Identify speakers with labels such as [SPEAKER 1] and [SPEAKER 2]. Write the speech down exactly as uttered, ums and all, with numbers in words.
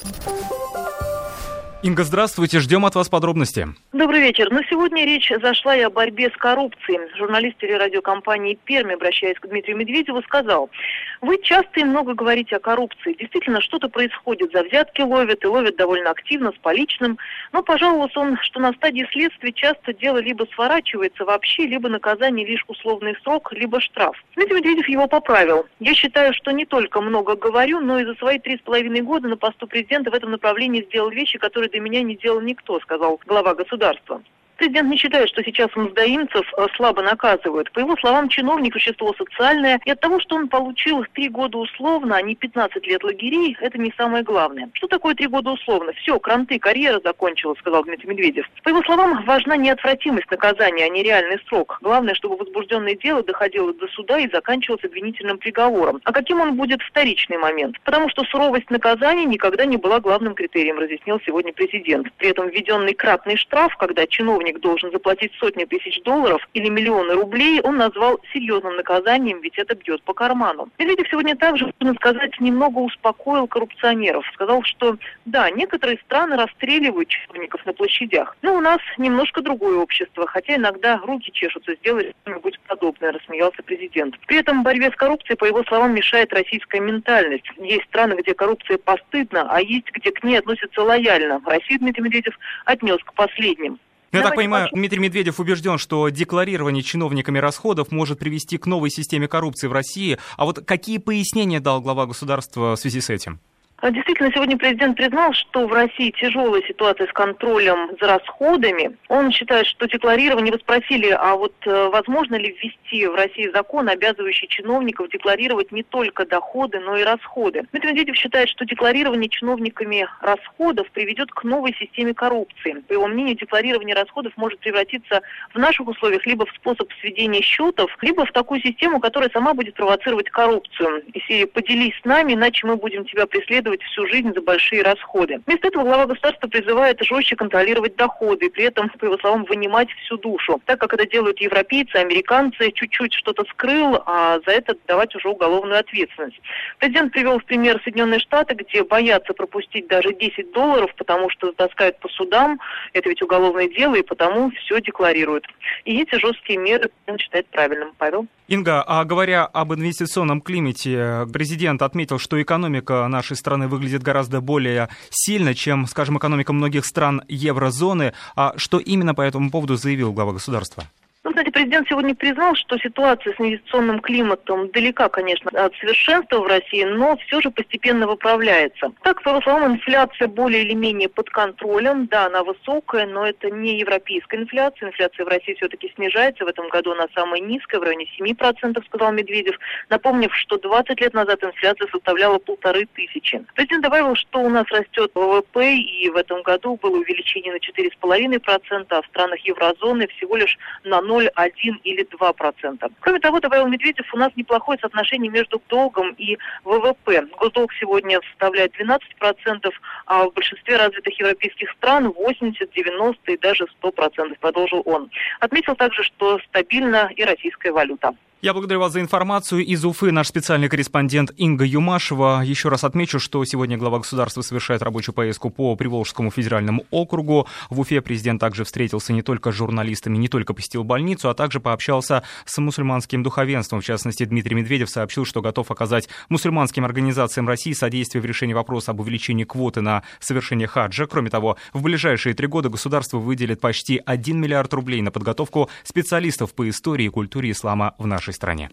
[SPEAKER 1] Инга, здравствуйте, ждем от вас подробности.
[SPEAKER 2] Добрый вечер. Но сегодня речь зашла и о борьбе с коррупцией. Журналист телерадиокомпании «Пермь», обращаясь к Дмитрию Медведеву, сказал: «Вы часто и много говорите о коррупции. Действительно, что-то происходит. За взятки ловят, и ловят довольно активно, с поличным. Но пожаловался он, что на стадии следствия часто дело либо сворачивается вообще, либо наказание лишь условный срок, либо штраф». Дмитрий Медведев его поправил: «Я считаю, что не только много говорю, но и за свои три с половиной года на посту президента в этом направлении сделал вещи, которые до меня не делал никто», сказал глава государства. Президент не считает, что сейчас мздоимцев слабо наказывают. По его словам, чиновник – существо социальное, и от того, что он получил три года условно, а не пятнадцать лет лагерей, это не самое главное. Что такое три года условно? Все, кранты, карьера закончилась, сказал Дмитрий Медведев. По его словам, важна неотвратимость наказания, а не реальный срок. Главное, чтобы возбужденное дело доходило до суда и заканчивалось обвинительным приговором. А каким он будет – вторичный момент. Потому что суровость наказания никогда не была главным критерием, разъяснил сегодня президент. При этом введенный кратный штраф, когда чиновник должен заплатить сотни тысяч долларов или миллионы рублей, он назвал серьезным наказанием, ведь это бьет по карману. Медведев сегодня также, можно сказать, немного успокоил коррупционеров. Сказал, что да, некоторые страны расстреливают чиновников на площадях, но у нас немножко другое общество, хотя иногда руки чешутся сделать что-нибудь подобное, рассмеялся президент. При этом борьбе с коррупцией, по его словам, мешает российская ментальность. Есть страны, где коррупция постыдна, а есть, где к ней относятся лояльно. Россию Дмитрий Медведев отнес к последним.
[SPEAKER 1] Я Давайте так понимаю, почему... Дмитрий Медведев убежден, что декларирование чиновниками расходов может привести к новой системе коррупции в России. А вот какие пояснения дал глава государства в связи с этим?
[SPEAKER 2] Действительно, сегодня президент признал, что в России тяжелая ситуация с контролем за расходами. Он считает, что декларирование, вы спросили, а вот э, возможно ли ввести в России закон, обязывающий чиновников декларировать не только доходы, но и расходы. Дмитрий Медведев считает, что декларирование чиновниками расходов приведет к новой системе коррупции. По его мнению, декларирование расходов может превратиться в наших условиях либо в способ сведения счетов, либо в такую систему, которая сама будет провоцировать коррупцию. Если поделись с нами, иначе мы будем тебя преследовать всю жизнь за большие расходы. Вместо этого глава государства призывает жестче контролировать доходы и при этом, по его словам, вынимать всю душу. Так как это делают европейцы, американцы, чуть-чуть что-то скрыл, а за это давать уже уголовную ответственность. Президент привел в пример Соединенные Штаты, где боятся пропустить даже десять долларов, потому что таскают по судам, это ведь уголовное дело, и потому все декларируют. И эти жесткие меры он считает правильным. Павел?
[SPEAKER 1] Инга, а говоря об инвестиционном климате, президент отметил, что экономика нашей страны выглядит гораздо более сильно, чем, скажем, экономика многих стран еврозоны. А что именно по этому поводу заявил глава государства?
[SPEAKER 2] Ну, кстати, президент сегодня признал, что ситуация с инвестиционным климатом далека, конечно, от совершенства в России, но все же постепенно выправляется. Так, по его словам, инфляция более или менее под контролем. Да, она высокая, но это не европейская инфляция. Инфляция в России все-таки снижается. В этом году она самая низкая, в районе семь процентов, сказал Медведев, напомнив, что двадцать лет назад инфляция составляла полторы тысячи. Президент добавил, что у нас растет ВВП, и в этом году было увеличение на четыре целых пять десятых процента, а в странах еврозоны всего лишь на ноль целых один десятых или два процента. Кроме того, добавил Медведев, у нас неплохое соотношение между долгом и ВВП. Госдолг сегодня составляет двенадцать процентов, а в большинстве развитых европейских стран восемьдесят, девяносто и даже сто процентов, продолжил он. Отметил также, что стабильна и российская валюта.
[SPEAKER 1] Я благодарю вас за информацию. Из Уфы наш специальный корреспондент Инга Юмашева. Еще раз отмечу, что сегодня глава государства совершает рабочую поездку по Приволжскому федеральному округу. В Уфе президент также встретился не только с журналистами, не только посетил больницу, а также пообщался с мусульманским духовенством. В частности, Дмитрий Медведев сообщил, что готов оказать мусульманским организациям России содействие в решении вопроса об увеличении квоты на совершение хаджа. Кроме того, в ближайшие три года государство выделит почти один миллиард рублей на подготовку специалистов по истории и культуре ислама в нашей стране.